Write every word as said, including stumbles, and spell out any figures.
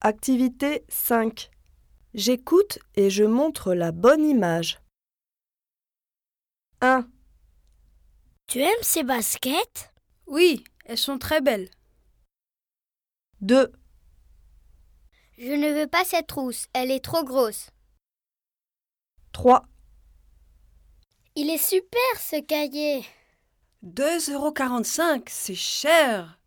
Activité cinq. J'écoute et je montre la bonne image. un. Tu aimes ces baskets? Oui, elles sont très belles. deux. Je ne veux pas cette trousse, elle est trop grosse. trois. Il est super ce cahier. deux euros quarante-cinq, c'est cher.